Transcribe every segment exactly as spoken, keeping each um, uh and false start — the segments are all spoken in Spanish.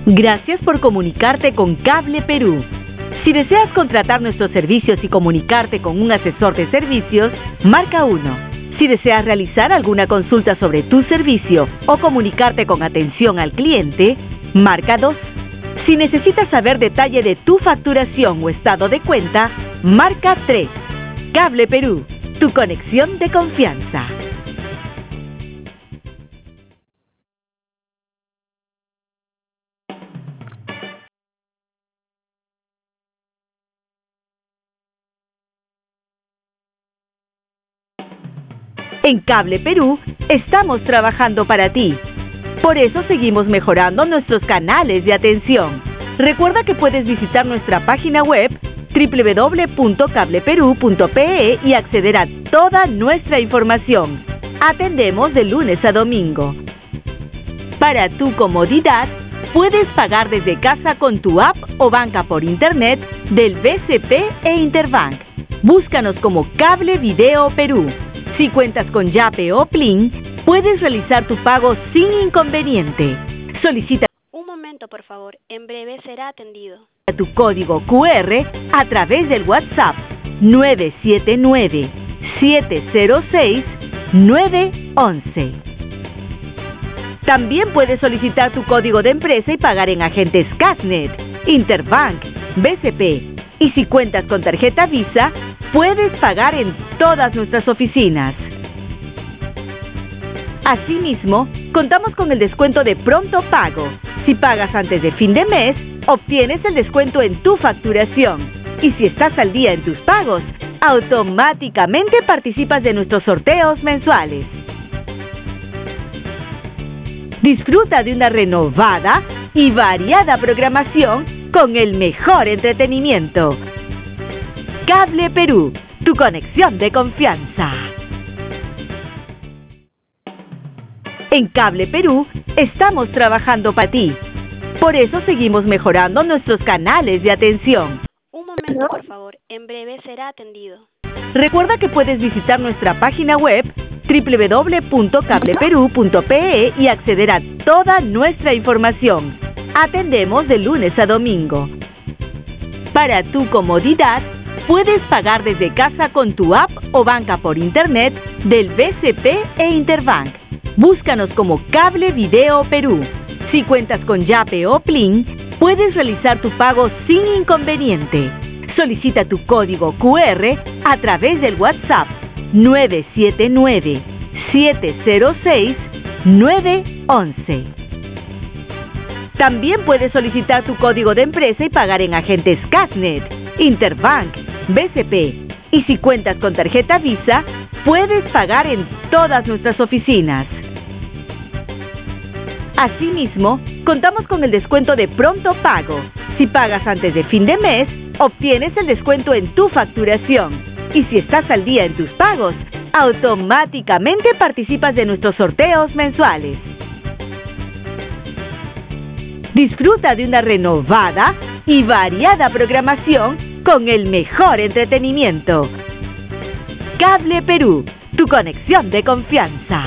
Gracias por comunicarte con Cable Perú. Si deseas contratar nuestros servicios y comunicarte con un asesor de servicios, marca uno. Si deseas realizar alguna consulta sobre tu servicio o comunicarte con atención al cliente, marca dos. Si necesitas saber detalle de tu facturación o estado de cuenta, marca tres. Cable Perú, tu conexión de confianza. En Cable Perú estamos trabajando para ti. Por eso seguimos mejorando nuestros canales de atención. Recuerda que puedes visitar nuestra página web doble u doble u doble u punto cable perú punto pe e y acceder a toda nuestra información. Atendemos de lunes a domingo. Para tu comodidad, puedes pagar desde casa con tu app o banca por internet del B C P e Interbank. Búscanos como Cable Video Perú. Si cuentas con Yape o Plin, puedes realizar tu pago sin inconveniente. Solicita Un momento, por favor. En breve será atendido. tu código cu erre a través del WhatsApp nueve siete nueve, siete cero seis, nueve uno uno. También puedes solicitar tu código de empresa y pagar en agentes Cashnet, Interbank, B C P. Y si cuentas con tarjeta Visa, puedes pagar en todas nuestras oficinas. Asimismo, contamos con el descuento de Pronto Pago. Si pagas antes de fin de mes, obtienes el descuento en tu facturación. Y si estás al día en tus pagos, automáticamente participas de nuestros sorteos mensuales. Disfruta de una renovada y variada programación con el mejor entretenimiento. Cable Perú, tu conexión de confianza. En Cable Perú estamos trabajando para ti. Por eso seguimos mejorando nuestros canales de atención. Un momento, por favor. En breve será atendido. Recuerda que puedes visitar nuestra página web doble u doble u doble u punto cable perú punto pe e y acceder a toda nuestra información. Atendemos de lunes a domingo. Para tu comodidad, puedes pagar desde casa con tu app o banca por internet del B C P e Interbank. Búscanos como Cable Video Perú. Si cuentas con Yape o Plin, puedes realizar tu pago sin inconveniente. Solicita tu código cu erre a través del WhatsApp nueve siete nueve, siete cero seis, nueve uno uno. También puedes solicitar tu código de empresa y pagar en agentes Cashnet, Interbank, B C P. Y si cuentas con tarjeta Visa, puedes pagar en todas nuestras oficinas. Asimismo, contamos con el descuento de Pronto Pago. Si pagas antes de fin de mes, obtienes el descuento en tu facturación. Y si estás al día en tus pagos, automáticamente participas de nuestros sorteos mensuales. Disfruta de una renovada y variada programación con el mejor entretenimiento. Cable Perú, tu conexión de confianza.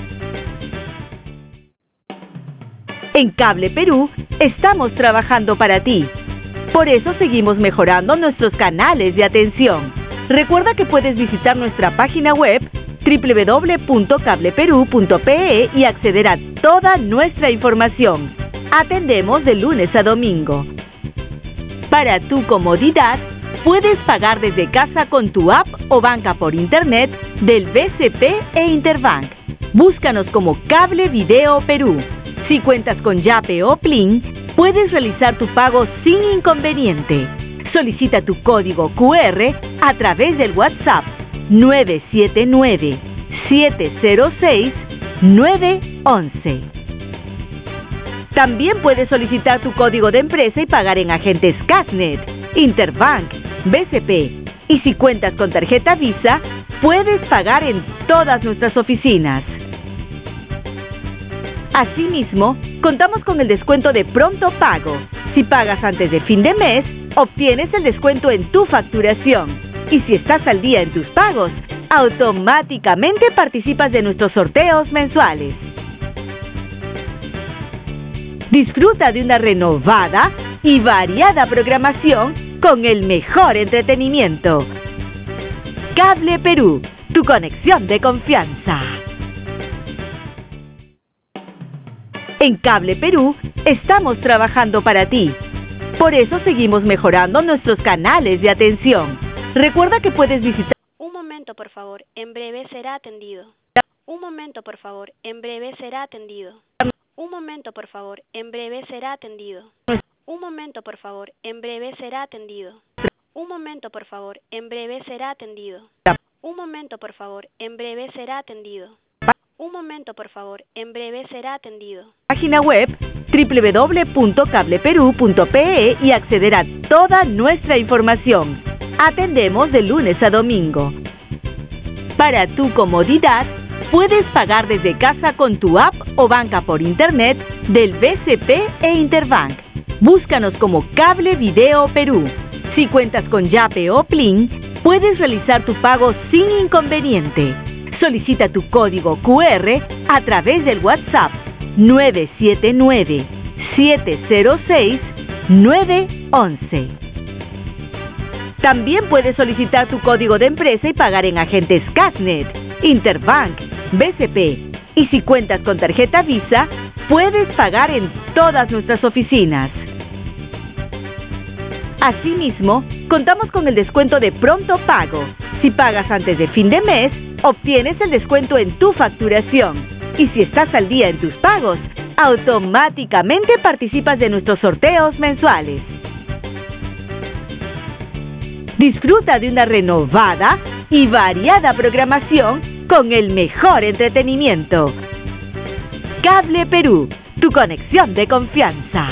En Cable Perú estamos trabajando para ti. Por eso seguimos mejorando nuestros canales de atención. Recuerda que puedes visitar nuestra página web doble u doble u doble u punto cable perú punto pe e y acceder a toda nuestra información. Atendemos de lunes a domingo. Para tu comodidad, puedes pagar desde casa con tu app o banca por internet del B C P e Interbank. Búscanos como Cable Video Perú. Si cuentas con Yape o Plin, puedes realizar tu pago sin inconveniente. Solicita tu código cu erre a través del WhatsApp nueve siete nueve, siete cero seis, nueve uno uno. También puedes solicitar tu código de empresa y pagar en agentes Cashnet, Interbank, B C P. Y si cuentas con tarjeta Visa, puedes pagar en todas nuestras oficinas. Asimismo, contamos con el descuento de Pronto Pago. Si pagas antes de fin de mes, obtienes el descuento en tu facturación. Y si estás al día en tus pagos, automáticamente participas de nuestros sorteos mensuales. Disfruta de una renovada y variada programación con el mejor entretenimiento. Cable Perú, tu conexión de confianza. En Cable Perú estamos trabajando para ti. Por eso seguimos mejorando nuestros canales de atención. Recuerda que puedes visitar... Un momento, por favor. En breve será atendido. Un momento, por favor. En breve será atendido. Un momento, por favor. En breve será atendido. Un momento, por favor. En breve será atendido. Un momento, por favor. En breve será atendido. Un momento, por favor. En breve será atendido. Un momento, por favor. En breve será atendido. Página web doble u doble u doble u punto cable perú punto pe e y acceder a toda nuestra información. Atendemos de lunes a domingo. Para tu comodidad, puedes pagar desde casa con tu app o banca por internet del B C P e Interbank. Búscanos como Cable Video Perú. Si cuentas con Yape o Plin, puedes realizar tu pago sin inconveniente. Solicita tu código cu erre a través del WhatsApp nueve siete nueve, siete cero seis, nueve once. También puedes solicitar tu código de empresa y pagar en agentes Casnet, Interbank, B C P. Y si cuentas con tarjeta Visa, puedes pagar en todas nuestras oficinas. Asimismo, contamos con el descuento de pronto pago. Si pagas antes de fin de mes, obtienes el descuento en tu facturación. Y si estás al día en tus pagos, automáticamente participas de nuestros sorteos mensuales. Disfruta de una renovada y variada programación con el mejor entretenimiento. Cable Perú, tu conexión de confianza.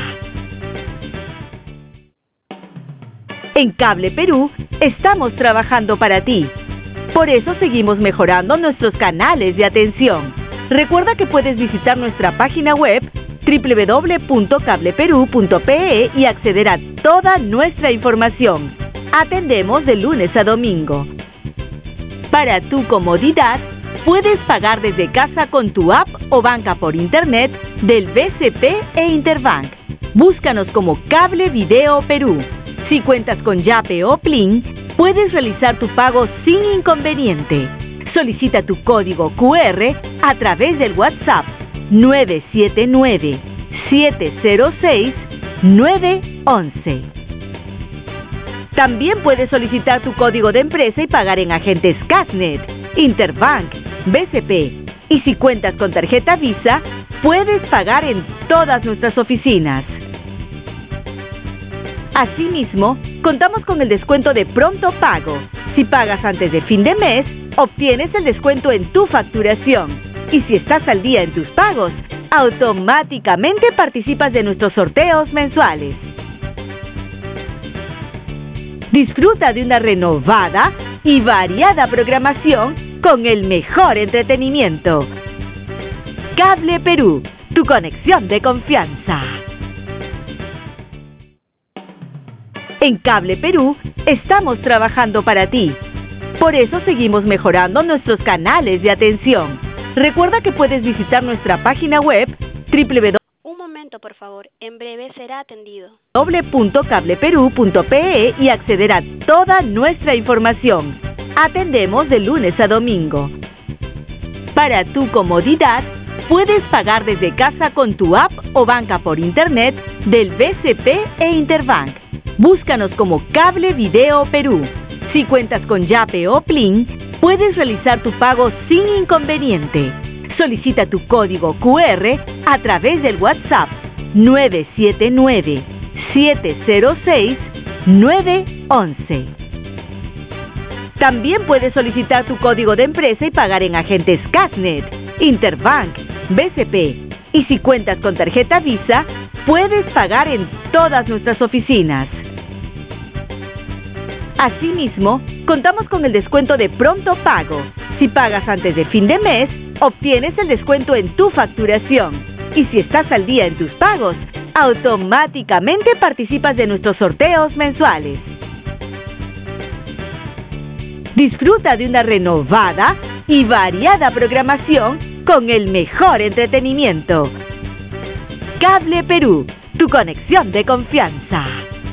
En Cable Perú estamos trabajando para ti. Por eso seguimos mejorando nuestros canales de atención. Recuerda que puedes visitar nuestra página web doble u doble u doble u punto cable perú punto pe e y acceder a toda nuestra información. Atendemos de lunes a domingo. Para tu comodidad, puedes pagar desde casa con tu app o banca por internet del B C P e Interbank. Búscanos como Cable Video Perú. Si cuentas con Yape o Plin, puedes realizar tu pago sin inconveniente. Solicita tu código cu erre a través del WhatsApp nueve siete nueve, siete cero seis, nueve once. También puedes solicitar tu código de empresa y pagar en agentes Casnet, Interbank, B C P. Y si cuentas con tarjeta Visa, puedes pagar en todas nuestras oficinas. Asimismo, contamos con el descuento de pronto pago. Si pagas antes de fin de mes, obtienes el descuento en tu facturación. Y si estás al día en tus pagos, automáticamente participas de nuestros sorteos mensuales. Disfruta de una renovada y variada programación con el mejor entretenimiento. Cable Perú, tu conexión de confianza. En Cable Perú estamos trabajando para ti. Por eso seguimos mejorando nuestros canales de atención. Recuerda que puedes visitar nuestra página web doble u doble u doble u Un momento, por favor. En breve será atendido. doble u doble u doble u punto cable perú punto pe e y acceder a toda nuestra información. Atendemos de lunes a domingo. Para tu comodidad, puedes pagar desde casa con tu app o banca por internet del B C P e Interbank. Búscanos como Cable Video Perú. Si cuentas con Yape o Plin, puedes realizar tu pago sin inconveniente. Solicita tu código cu erre a través del WhatsApp nueve siete nueve, siete cero seis, nueve once. También puedes solicitar tu código de empresa y pagar en agentes Casnet, Interbank, B C P. Y si cuentas con tarjeta Visa, puedes pagar en todas nuestras oficinas. Asimismo, contamos con el descuento de pronto pago. Si pagas antes de fin de mes, obtienes el descuento en tu facturación. Y si estás al día en tus pagos, automáticamente participas de nuestros sorteos mensuales. Disfruta de una renovada y variada programación con el mejor entretenimiento. Cable Perú, tu conexión de confianza.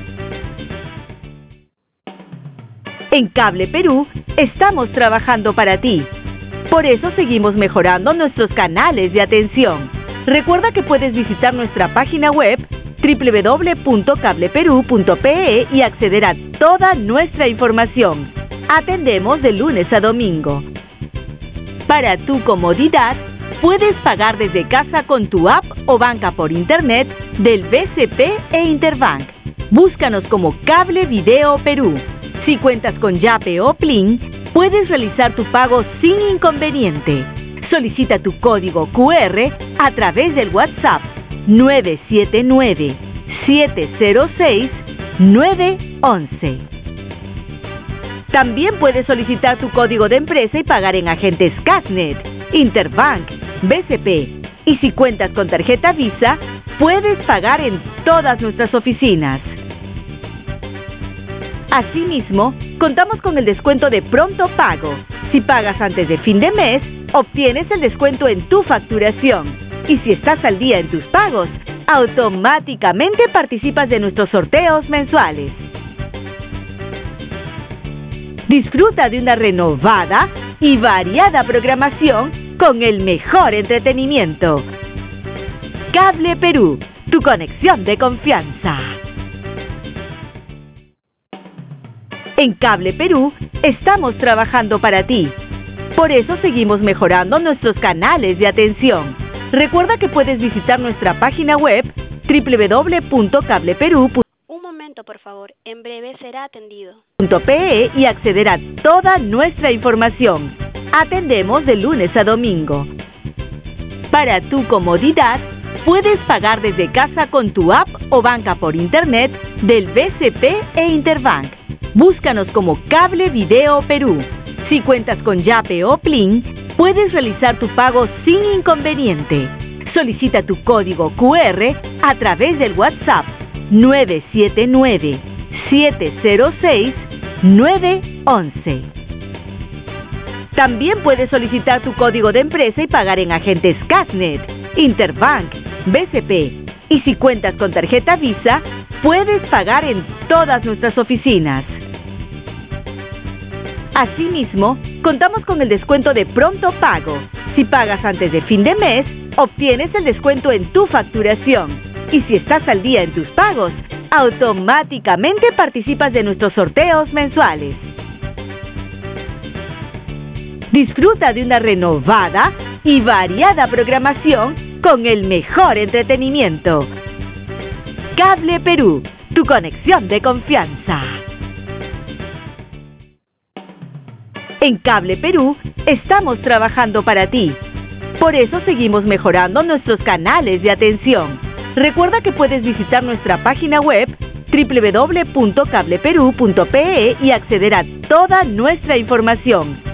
En Cable Perú estamos trabajando para ti. Por eso seguimos mejorando nuestros canales de atención. Recuerda que puedes visitar nuestra página web doble u doble u doble u punto cable perú punto pe e y acceder a toda nuestra información. Atendemos de lunes a domingo. Para tu comodidad, puedes pagar desde casa con tu app o banca por internet del B C P e Interbank. Búscanos como Cable Video Perú. Si cuentas con Yape o Plin, puedes realizar tu pago sin inconveniente. Solicita tu código cu erre a través del WhatsApp nueve siete nueve, siete cero seis, nueve once. También puedes solicitar tu código de empresa y pagar en agentes Casnet, Interbank, B C P. Y si cuentas con tarjeta Visa, puedes pagar en todas nuestras oficinas. Asimismo, contamos con el descuento de pronto pago. Si pagas antes de fin de mes, obtienes el descuento en tu facturación. Y si estás al día en tus pagos, automáticamente participas de nuestros sorteos mensuales. Disfruta de una renovada y variada programación con el mejor entretenimiento. Cable Perú, tu conexión de confianza. En Cable Perú estamos trabajando para ti. Por eso seguimos mejorando nuestros canales de atención. Recuerda que puedes visitar nuestra página web doble u doble u doble u punto cable perú punto pe e Un momento, por favor. En breve será atendido. y acceder a toda nuestra información. Atendemos de lunes a domingo. Para tu comodidad, puedes pagar desde casa con tu app o banca por internet del B C P e Interbank. Búscanos como Cable Video Perú. Si cuentas con Yape o Plin, puedes realizar tu pago sin inconveniente. Solicita tu código cu erre a través del WhatsApp nueve siete nueve, siete cero seis, nueve once. También puedes solicitar tu código de empresa y pagar en agentes Casnet, Interbank, B C P. Y si cuentas con tarjeta Visa, puedes pagar en todas nuestras oficinas. Asimismo, contamos con el descuento de pronto pago. Si pagas antes de fin de mes, obtienes el descuento en tu facturación. Y si estás al día en tus pagos, automáticamente participas de nuestros sorteos mensuales. Disfruta de una renovada y variada programación con el mejor entretenimiento. Cable Perú, tu conexión de confianza. En Cable Perú estamos trabajando para ti. Por eso seguimos mejorando nuestros canales de atención. Recuerda que puedes visitar nuestra página web doble u doble u doble u punto cable perú punto pe e y acceder a toda nuestra información.